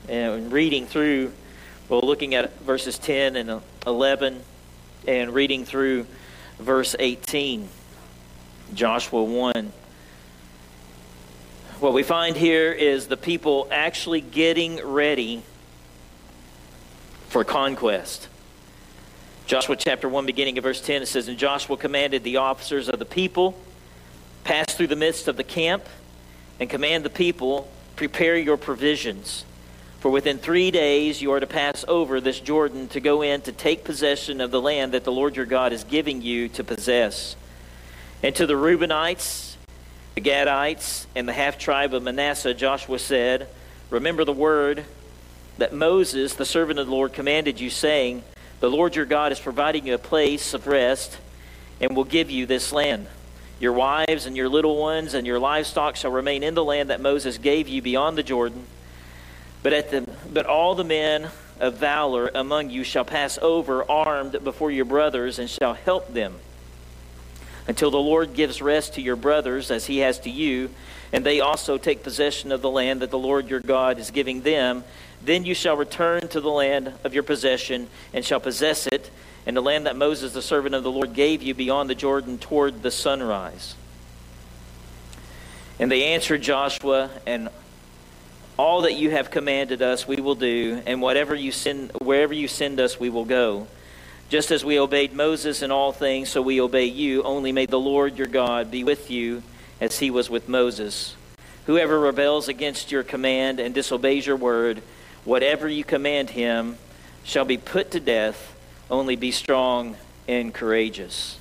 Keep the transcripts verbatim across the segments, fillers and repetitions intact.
and reading through, well, looking at verses ten and eleven and reading through verse eighteen, Joshua one. What we find here is the people actually getting ready for conquest. Joshua chapter one, beginning of verse ten, it says, "And Joshua commanded the officers of the people, pass through the midst of the camp, and command the people, prepare your provisions. For within three days you are to pass over this Jordan to go in to take possession of the land that the Lord your God is giving you to possess. And to the Reubenites, the Gadites, and the half-tribe of Manasseh, Joshua said, remember the word that Moses, the servant of the Lord, commanded you, saying, the Lord your God is providing you a place of rest and will give you this land. Your wives and your little ones and your livestock shall remain in the land that Moses gave you beyond the Jordan. But at the but all the men of valor among you shall pass over armed before your brothers and shall help them, until the Lord gives rest to your brothers as he has to you, and they also take possession of the land that the Lord your God is giving them. Then you shall return to the land of your possession and shall possess it, and the land that Moses the servant of the Lord gave you beyond the Jordan toward the sunrise." And they answered Joshua, "And all that you have commanded us we will do, and whatever you send, wherever you send us we will go. Just as we obeyed Moses in all things, so we obey you. Only may the Lord your God be with you as he was with Moses. Whoever rebels against your command and disobeys your word, whatever you command him, shall be put to death. Only be strong and courageous."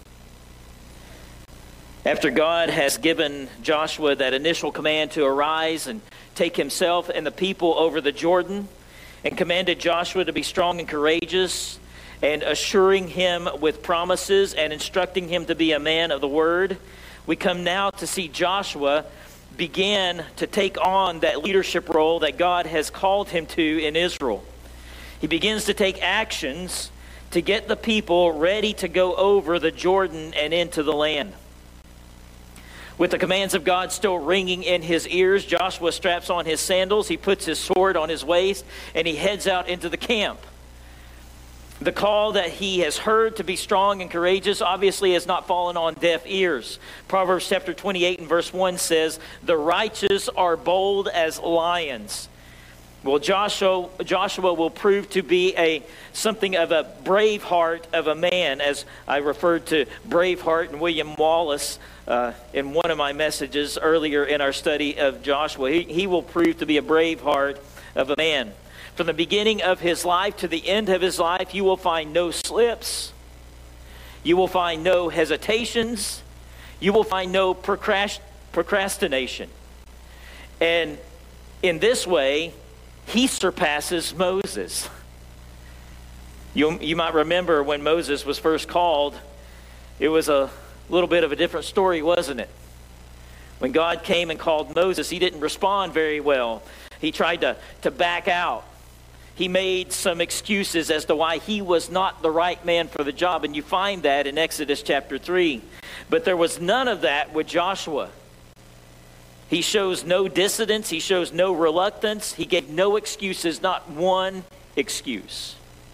After God has given Joshua that initial command to arise and take himself and the people over the Jordan, and commanded Joshua to be strong and courageous, and assuring him with promises and instructing him to be a man of the word, we come now to see Joshua begin to take on that leadership role that God has called him to in Israel. He begins to take actions to get the people ready to go over the Jordan and into the land. With the commands of God still ringing in his ears, Joshua straps on his sandals, he puts his sword on his waist, and he heads out into the camp. The call that he has heard to be strong and courageous obviously has not fallen on deaf ears. Proverbs chapter twenty-eight and verse one says, "The righteous are bold as lions." Well, Joshua, Joshua will prove to be a something of a brave heart of a man, as I referred to Braveheart and William Wallace uh, in one of my messages earlier in our study of Joshua. He, he will prove to be a brave heart of a man. From the beginning of his life to the end of his life, you will find no slips. You will find no hesitations. You will find no procrast- procrastination. And in this way, he surpasses Moses. You, you might remember when Moses was first called, it was a little bit of a different story, wasn't it? When God came and called Moses, he didn't respond very well. He tried to, to back out. He made some excuses as to why he was not the right man for the job, and you find that in Exodus chapter three. But there was none of that with Joshua. He shows no dissidence. He shows no reluctance. He gave no excuses, not one excuse.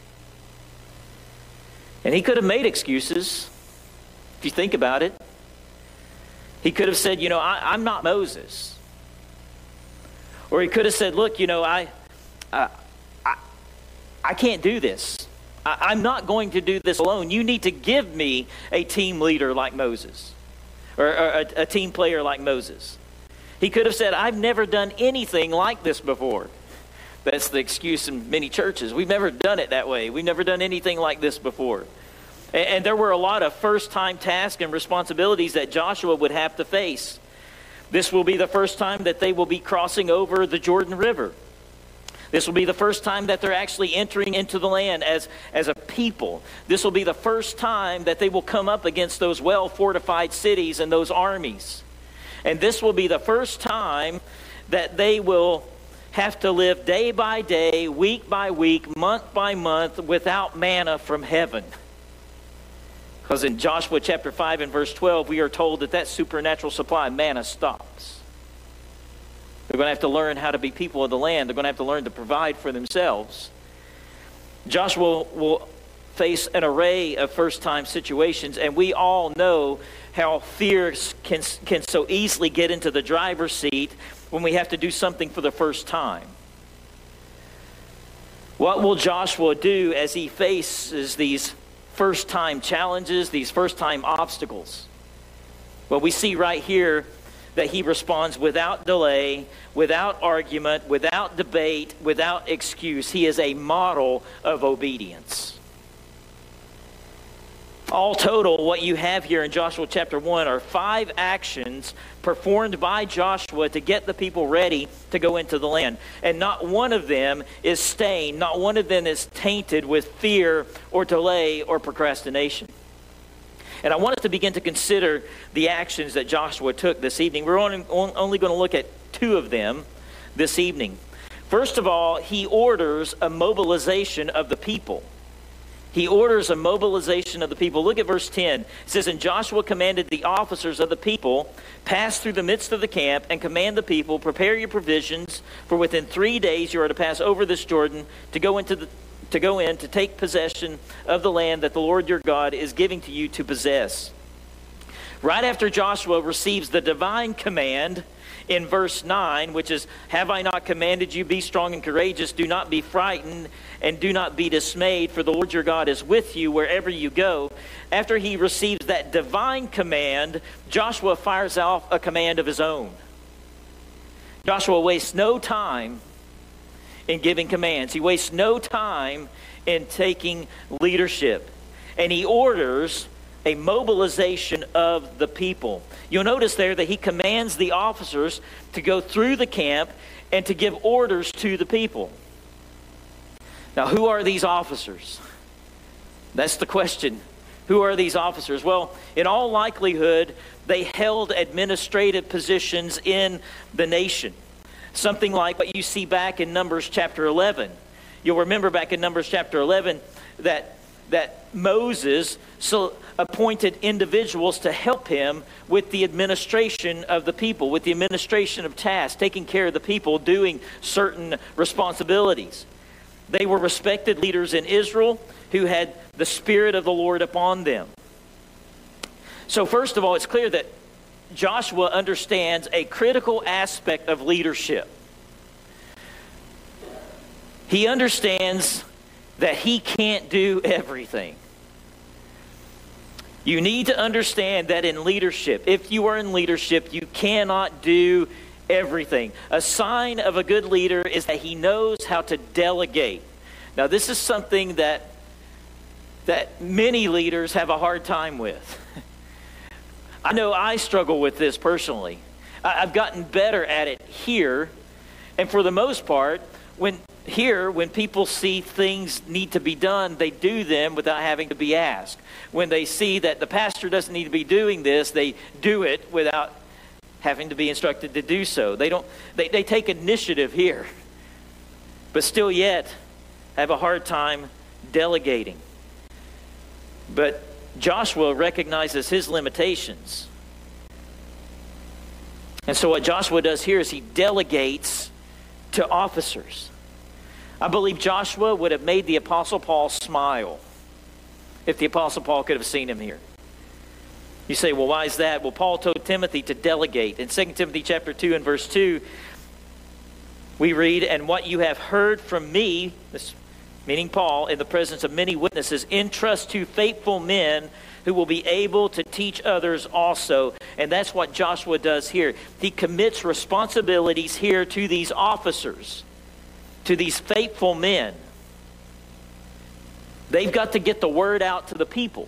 And he could have made excuses, if you think about it. He could have said, you know, I, I'm not Moses. Or he could have said, look, you know, I, I, I, I can't do this. I, I'm not going to do this alone. You need to give me a team leader like Moses, or, or a, a team player like Moses. He could have said, I've never done anything like this before. That's the excuse in many churches. We've never done it that way. We've never done anything like this before. And, and there were a lot of first-time tasks and responsibilities that Joshua would have to face. This will be the first time that they will be crossing over the Jordan River. This will be the first time that they're actually entering into the land as, as a people. This will be the first time that they will come up against those well-fortified cities and those armies. And this will be the first time that they will have to live day by day, week by week, month by month, without manna from heaven. Because in Joshua chapter five and verse twelve, we are told that that supernatural supply of manna stops. They're going to have to learn how to be people of the land. They're going to have to learn to provide for themselves. Joshua will face an array of first-time situations, and we all know how fear can, can so easily get into the driver's seat when we have to do something for the first time. What will Joshua do as he faces these first-time challenges, these first-time obstacles? Well, we see right here that he responds without delay, without argument, without debate, without excuse. He is a model of obedience. All total, what you have here in Joshua chapter one are five actions performed by Joshua to get the people ready to go into the land. And not one of them is stained, not one of them is tainted with fear or delay or procrastination. And I want us to begin to consider the actions that Joshua took this evening. We're only, only going to look at two of them this evening. First of all, he orders a mobilization of the people. He orders a mobilization of the people. Look at verse ten. It says, "And Joshua commanded the officers of the people, pass through the midst of the camp and command the people, prepare your provisions, for within three days you are to pass over this Jordan to go into the to go in to take possession of the land that the Lord your God is giving to you to possess." Right after Joshua receives the divine command in verse nine, which is, "Have I not commanded you, be strong and courageous, do not be frightened and do not be dismayed, for the Lord your God is with you wherever you go." After he receives that divine command, Joshua fires off a command of his own. Joshua wastes no time in giving commands. He wastes no time in taking leadership. And he orders a mobilization of the people. You'll notice there that he commands the officers to go through the camp and to give orders to the people. Now, who are these officers? That's the question. Who are these officers? Well, in all likelihood, they held administrative positions in the nation. Something like what you see back in Numbers chapter eleven. You'll remember back in Numbers chapter eleven that, that Moses so appointed individuals to help him with the administration of the people, with the administration of tasks, taking care of the people, doing certain responsibilities. They were respected leaders in Israel who had the Spirit of the Lord upon them. So first of all, it's clear that Joshua understands a critical aspect of leadership. He understands that he can't do everything. You need to understand that in leadership, if you are in leadership, you cannot do everything. A sign of a good leader is that he knows how to delegate. Now, this is something that that many leaders have a hard time with. I know I struggle with this personally. I've gotten better at it here, and for the most part, when here, when people see things need to be done, they do them without having to be asked. When they see that the pastor doesn't need to be doing this, they do it without having to be instructed to do so. They don't. They, they take initiative here, but still yet have a hard time delegating. But Joshua recognizes his limitations. And so what Joshua does here is he delegates to officers. I believe Joshua would have made the Apostle Paul smile if the Apostle Paul could have seen him here. You say, well, why is that? Well, Paul told Timothy to delegate. In Second Timothy chapter two and verse two, we read, "And what you have heard from me," this meaning Paul, "in the presence of many witnesses, entrust to faithful men who will be able to teach others also." And that's what Joshua does here. He commits responsibilities here to these officers, to these faithful men. They've got to get the word out to the people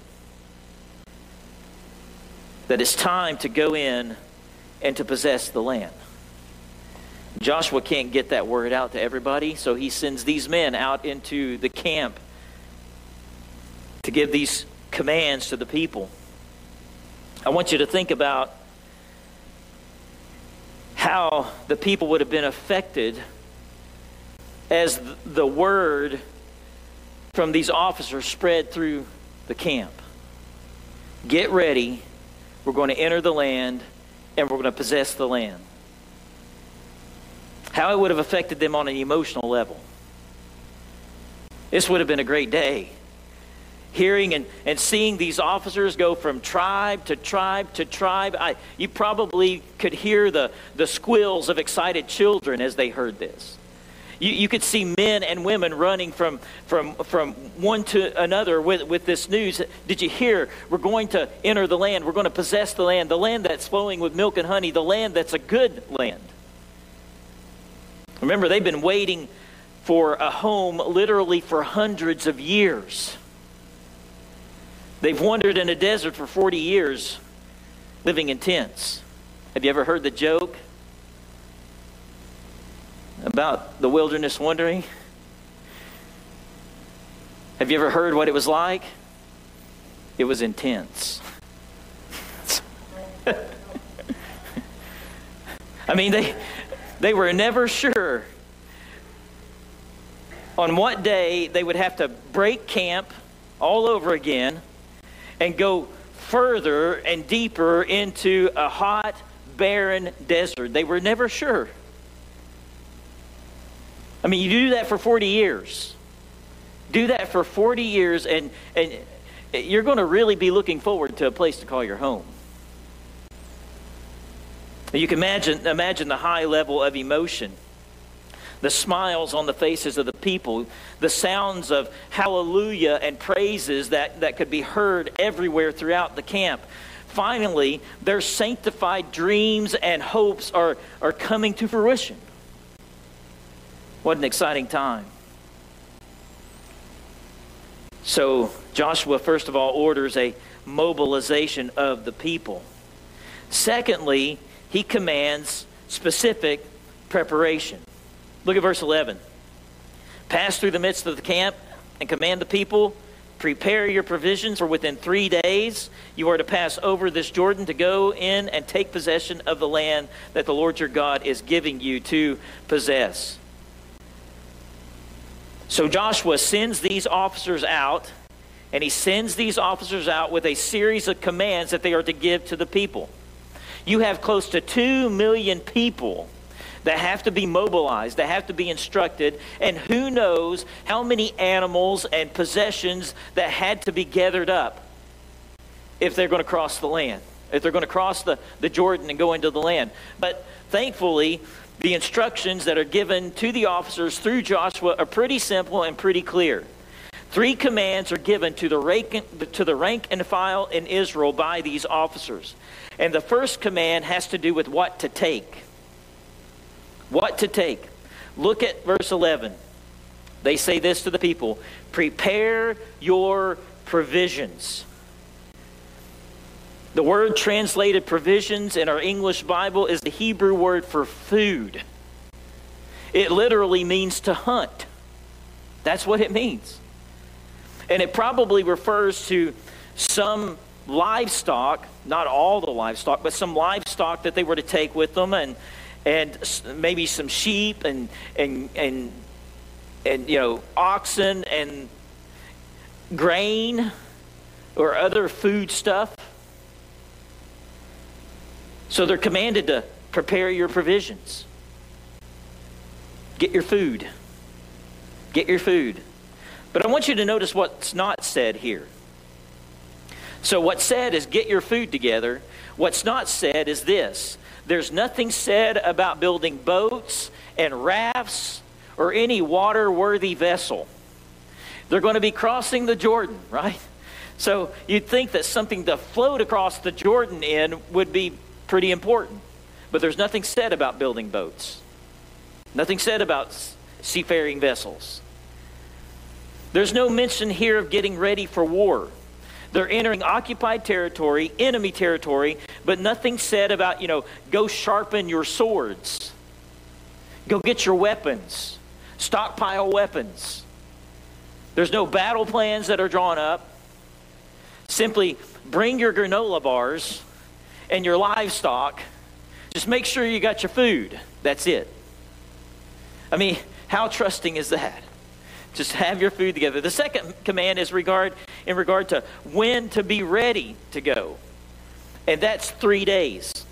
that it's time to go in and to possess the land. Joshua can't get that word out to everybody, so he sends these men out into the camp to give these commands to the people. I want you to think about how the people would have been affected as the word from these officers spread through the camp. Get ready, we're going to enter the land, and we're going to possess the land. how it would have affected them on an emotional level. This would have been a great day. Hearing and, and seeing these officers go from tribe to tribe to tribe. I, you probably could hear the, the squeals of excited children as they heard this. You, you could see men and women running from, from, from one to another with, with this news. Did you hear? We're going to enter the land. We're going to possess the land. The land that's flowing with milk and honey. The land that's a good land. Remember, they've been waiting for a home literally for hundreds of years. They've wandered in a desert for forty years, living in tents. Have you ever heard the joke about the wilderness wandering? Have you ever heard what it was like? It was intense. I mean, they they were never sure on what day they would have to break camp all over again and go further and deeper into a hot, barren desert. They were never sure. I mean, you do that for forty years. Do that for forty years, and, and you're going to really be looking forward to a place to call your home. You can imagine, imagine the high level of emotion, the smiles on the faces of the people, the sounds of hallelujah and praises that, that could be heard everywhere throughout the camp. Finally, their sanctified dreams and hopes are, are coming to fruition. What an exciting time. So Joshua, first of all, orders a mobilization of the people. Secondly, he commands specific preparation. Look at verse eleven. Pass through the midst of the camp and command the people, prepare your provisions, for within three days you are to pass over this Jordan to go in and take possession of the land that the Lord your God is giving you to possess. So Joshua sends these officers out, and he sends these officers out with a series of commands that they are to give to the people. You have close to two million people that have to be mobilized, that have to be instructed, and who knows how many animals and possessions that had to be gathered up if they're going to cross the land, if they're going to cross the, the Jordan and go into the land. But thankfully, the instructions that are given to the officers through Joshua are pretty simple and pretty clear. Three commands are given to the rank, to the rank and file in Israel by these officers. And the first command has to do with what to take. What to take. Look at verse eleven. They say this to the people: prepare your provisions. The word translated provisions in our English Bible is the Hebrew word for food. It literally means to hunt. That's what it means. And it probably refers to some livestock, not all the livestock, but some livestock that they were to take with them, and and maybe some sheep and and and and you know, oxen and grain or other food stuff. So they're commanded to prepare your provisions. Get your food. Get your food. But I want you to notice what's not said here. So what's said is get your food together. What's not said is this: there's nothing said about building boats and rafts or any water-worthy vessel. They're going to be crossing the Jordan, right? So you'd think that something to float across the Jordan in would be pretty important. But there's nothing said about building boats. Nothing said about seafaring vessels. There's no mention here of getting ready for war. They're entering occupied territory, enemy territory, but nothing said about, you know, go sharpen your swords. Go get your weapons. Stockpile weapons. There's no battle plans that are drawn up. Simply bring your granola bars and your livestock. Just make sure you got your food. That's it. I mean, how trusting is that? Just have your food together. The second command is regard in regard to when to be ready to go. And that's three days.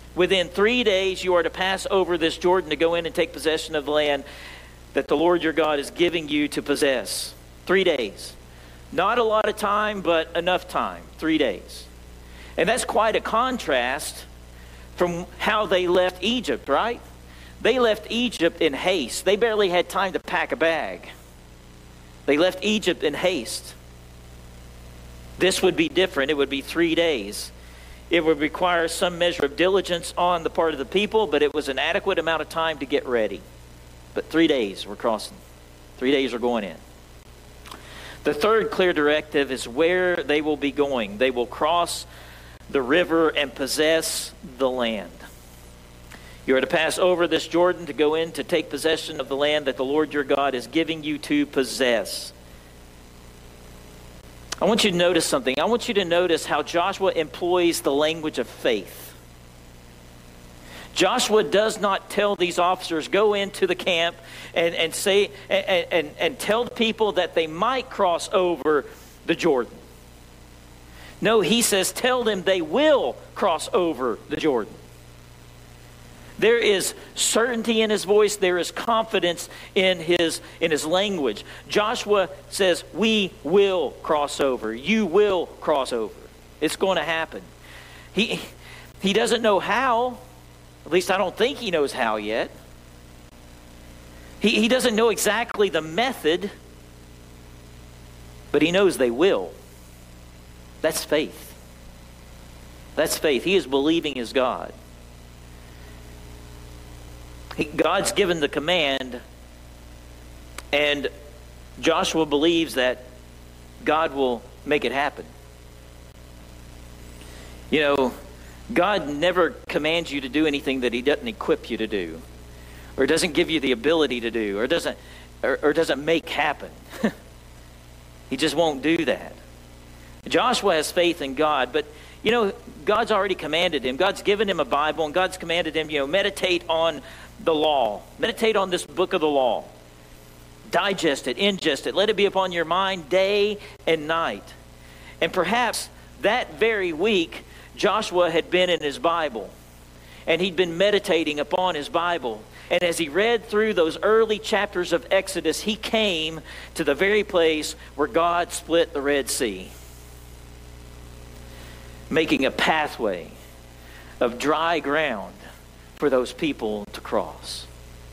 Within three days, you are to pass over this Jordan to go in and take possession of the land that the Lord your God is giving you to possess. Three days. Not a lot of time, but enough time. Three days. And that's quite a contrast from how they left Egypt, right? They left Egypt in haste. They barely had time to pack a bag. They left Egypt in haste. This would be different. It would be three days. It would require some measure of diligence on the part of the people, but it was an adequate amount of time to get ready. But three days we're crossing. Three days are going in. The third clear directive is where they will be going. They will cross the river and possess the land. You are to pass over this Jordan to go in to take possession of the land that the Lord your God is giving you to possess. I want you to notice something. I want you to notice how Joshua employs the language of faith. Joshua does not tell these officers, go into the camp and, and say and, and, and tell the people that they might cross over the Jordan. No, he says, tell them they will cross over the Jordan. There is certainty in his voice. There is confidence in his, in his language. Joshua says, we will cross over. You will cross over. It's going to happen. He, he doesn't know how. At least I don't think he knows how yet. He, he doesn't know exactly the method, but he knows they will. That's faith. That's faith. He is believing his God. He, God's given the command, and Joshua believes that God will make it happen. You know, God never commands you to do anything that he doesn't equip you to do, or doesn't give you the ability to do, or doesn't or, or doesn't make happen. He just won't do that. Joshua has faith in God, but you know, God's already commanded him. God's given him a Bible, and God's commanded him, you know, meditate on the law. Meditate on this book of the law. Digest it, ingest it. Let it be upon your mind day and night. And perhaps that very week, Joshua had been in his Bible, and he'd been meditating upon his Bible. And as he read through those early chapters of Exodus, he came to the very place where God split the Red Sea, making a pathway of dry ground for those people to cross.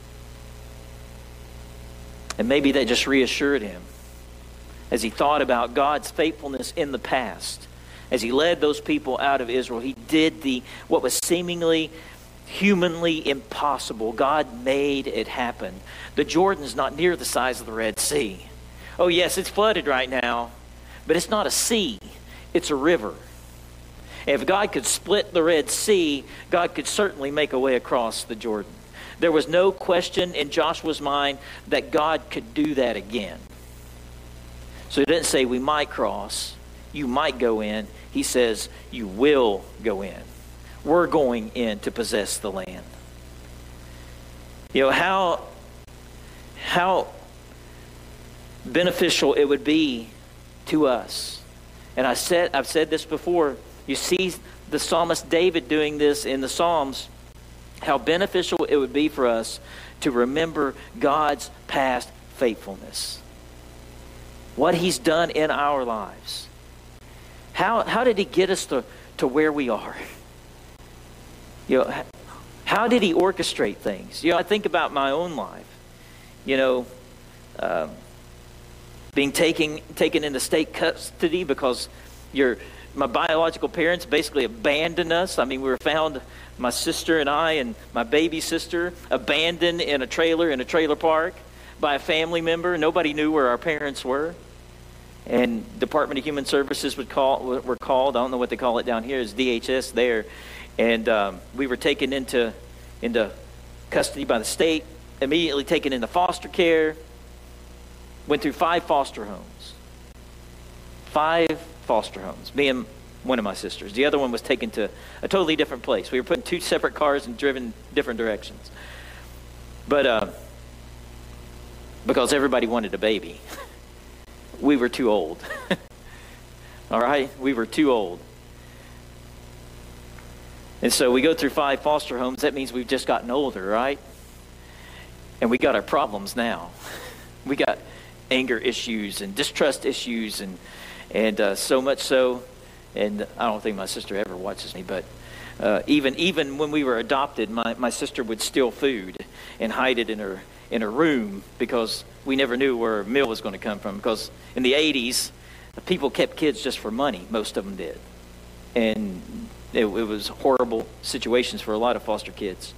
And maybe that just reassured him as he thought about God's faithfulness in the past. As he led those people out of Israel, he did the what was seemingly humanly impossible. God made it happen. The Jordan's not near the size of the Red Sea. Oh yes, it's flooded right now, but it's not a sea, it's a river. If God could split the Red Sea, God could certainly make a way across the Jordan. There was no question in Joshua's mind that God could do that again. So he didn't say we might cross, you might go in. He says you will go in. We're going in to possess the land. You know, how, how beneficial it would be to us. And I said, I've said this before. You see the psalmist David doing this in the Psalms, how beneficial it would be for us to remember God's past faithfulness. What he's done in our lives. How, how did he get us to, to where we are? You know, how did he orchestrate things? You know, I think about my own life. You know, um, being taken, taken into state custody because you're my biological parents basically abandoned us. I mean, we were found, my sister and I and my baby sister, abandoned in a trailer in a trailer park by a family member. Nobody knew where our parents were. And Department of Human Services would call, were called. I don't know what they call it down here. It's D H S there. And um, we were taken into, into custody by the state, immediately taken into foster care. Went through five foster homes. Five foster homes, me and one of my sisters. The other one was taken to a totally different place. We were put in two separate cars and driven different directions. But uh, because everybody wanted a baby, we were too old. All right? We were too old. And so we go through five foster homes. That means we've just gotten older, right? And we got our problems now. We got anger issues and distrust issues, and and uh, so much so. And I don't think my sister ever watches me, but uh, even even when we were adopted, my, my sister would steal food and hide it in her in her room because we never knew where a meal was going to come from. Because in the eighties, people kept kids just for money. Most of them did, and it, it was horrible situations for a lot of foster kids.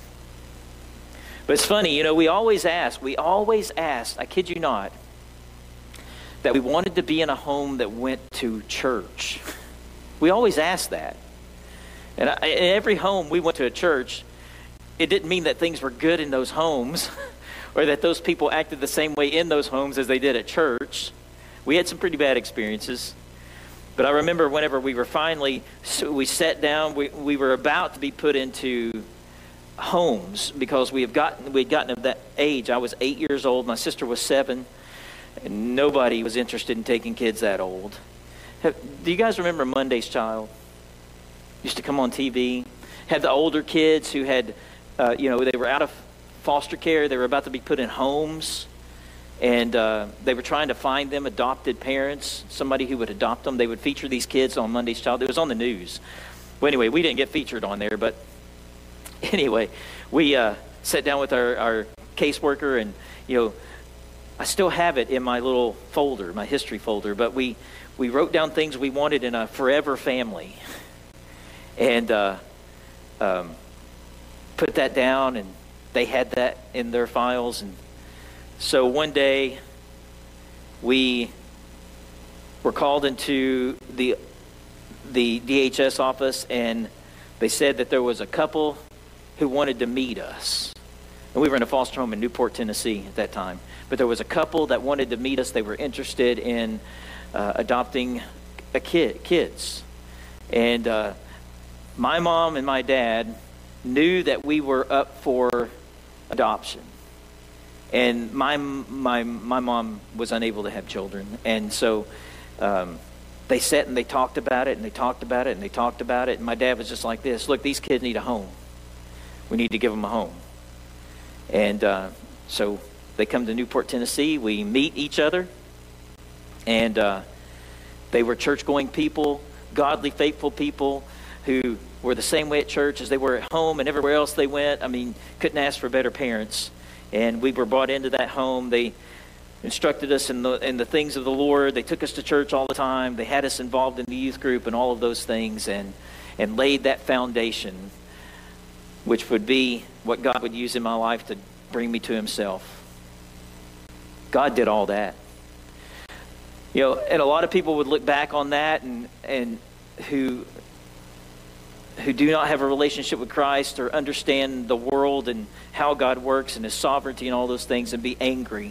But it's funny, you know, we always ask, we always asked, I kid you not, that we wanted to be in a home that went to church. We always asked that. And I, in every home we went to a church, it didn't mean that things were good in those homes or that those people acted the same way in those homes as they did at church. We had some pretty bad experiences. But I remember whenever we were finally, so we sat down, we, we were about to be put into homes because we have gotten we had gotten of that age. I was eight years old. My sister was seven, and nobody was interested in taking kids that old. Have, do you guys remember Monday's Child? Used to come on T V. Had the older kids who had, uh, you know, they were out of foster care. They were about to be put in homes, and uh, they were trying to find them adopted parents, somebody who would adopt them. They would feature these kids on Monday's Child. It was on the news. Well, anyway, we didn't get featured on there, but anyway, we uh, sat down with our, our caseworker, and, you know, I still have it in my little folder, my history folder, but we, we wrote down things we wanted in a forever family, and uh, um, put that down, and they had that in their files. And so one day, we were called into the, the D H S office, and they said that there was a couple who wanted to meet us. And we were in a foster home in Newport, Tennessee at that time. But there was a couple that wanted to meet us. They were interested in uh, adopting a kid, kids. And uh, my mom and my dad knew that we were up for adoption. And my my my mom was unable to have children. And so um, they sat and they talked about it, and they talked about it, and they talked about it. And my dad was just like this: look, these kids need a home. We need to give them a home. And uh, so they come to Newport, Tennessee. We meet each other. And uh, they were church-going people, godly, faithful people who were the same way at church as they were at home and everywhere else they went. I mean, couldn't ask for better parents. And we were brought into that home. They instructed us in the in the things of the Lord. They took us to church all the time. They had us involved in the youth group and all of those things, and and laid that foundation, which would be what God would use in my life to bring me to himself. God did all that. You know, and a lot of people would look back on that and and who who do not have a relationship with Christ or understand the world and how God works and his sovereignty and all those things, and be angry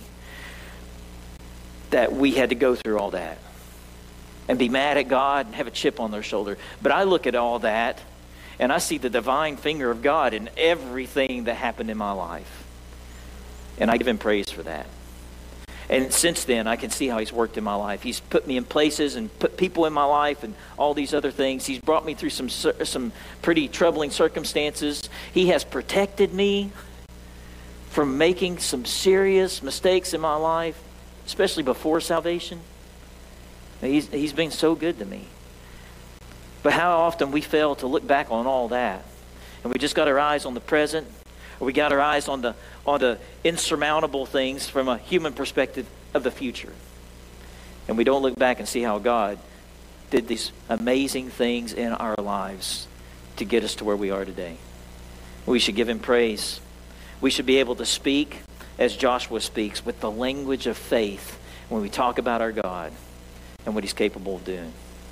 that we had to go through all that and be mad at God and have a chip on their shoulder. But I look at all that and I see the divine finger of God in everything that happened in my life. And I give him praise for that. And since then, I can see how he's worked in my life. He's put me in places and put people in my life and all these other things. He's brought me through some some pretty troubling circumstances. He has protected me from making some serious mistakes in my life, especially before salvation. He's, he's been so good to me. But how often we fail to look back on all that, and we just got our eyes on the present, or we got our eyes on the on the insurmountable things from a human perspective of the future. And we don't look back and see how God did these amazing things in our lives to get us to where we are today. We should give him praise. We should be able to speak as Joshua speaks, with the language of faith when we talk about our God and what he's capable of doing.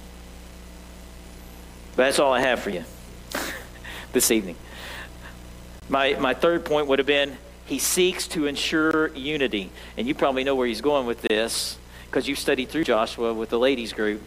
But that's all I have for you this evening. My my third point would have been, he seeks to ensure unity. And you probably know where he's going with this, because you studied through Joshua with the ladies group.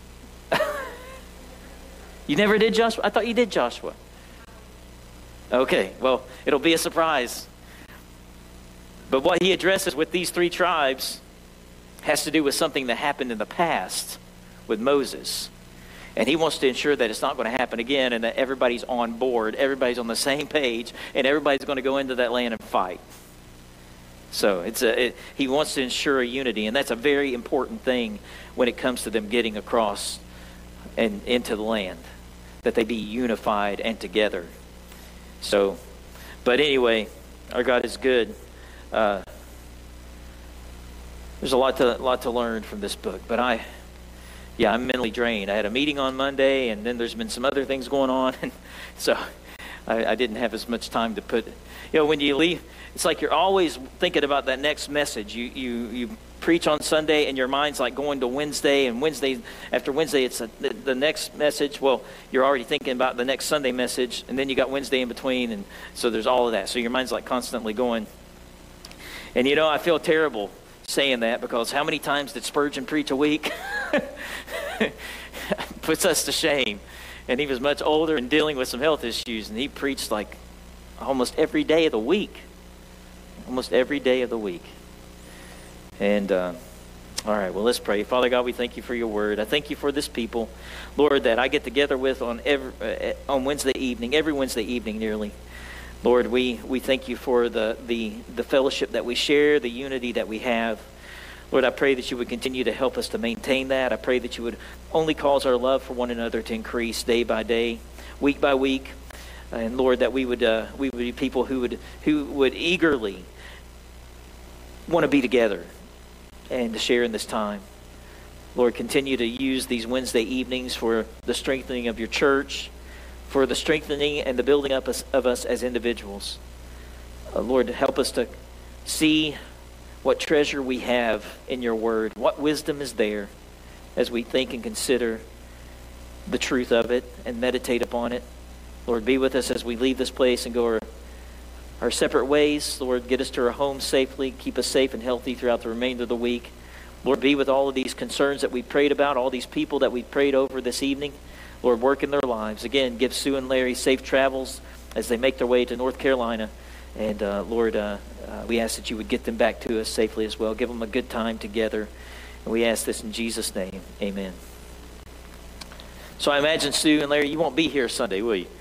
You never did Joshua? I thought you did Joshua. Okay, well, it'll be a surprise. But what he addresses with these three tribes has to do with something that happened in the past with Moses. And he wants to ensure that it's not going to happen again and that everybody's on board, everybody's on the same page, and everybody's going to go into that land and fight. So it's a, it, he wants to ensure a unity, and that's a very important thing when it comes to them getting across and into the land, that they be unified and together. So, but anyway, our God is good. Uh, there's a lot to lot to learn from this book, but I, yeah, I'm mentally drained. I had a meeting on Monday, and then there's been some other things going on, and so I, I didn't have as much time to put. You know, when you leave, it's like you're always thinking about that next message. You you you preach on Sunday, and your mind's like going to Wednesday, and Wednesday after Wednesday, it's a, the, the next message. Well, you're already thinking about the next Sunday message, and then you got Wednesday in between, and so there's all of that. So your mind's like constantly going. And you know, I feel terrible saying that, because how many times did Spurgeon preach a week? Puts us to shame. And he was much older and dealing with some health issues, and he preached like almost every day of the week. Almost every day of the week. And, uh, all right, well, let's pray. Father God, we thank you for your word. I thank you for this people, Lord, that I get together with on every, uh, on Wednesday evening, every Wednesday evening nearly. Lord, we, we thank you for the, the, the fellowship that we share, the unity that we have. Lord, I pray that you would continue to help us to maintain that. I pray that you would only cause our love for one another to increase day by day, week by week. And Lord, that we would uh, we would be people who would who would eagerly want to be together and to share in this time. Lord, continue to use these Wednesday evenings for the strengthening of your church, for the strengthening and the building up us, of us as individuals. Uh, Lord, help us to see what treasure we have in your word, what wisdom is there as we think and consider the truth of it and meditate upon it. Lord, be with us as we leave this place and go our, our separate ways. Lord, get us to our homes safely. Keep us safe and healthy throughout the remainder of the week. Lord, be with all of these concerns that we prayed about, all these people that we prayed over this evening. Lord, work in their lives. Again, give Sue and Larry safe travels as they make their way to North Carolina. And uh, Lord, uh, uh, we ask that you would get them back to us safely as well. Give them a good time together. And we ask this in Jesus' name. Amen. So I imagine, Sue and Larry, you won't be here Sunday, will you?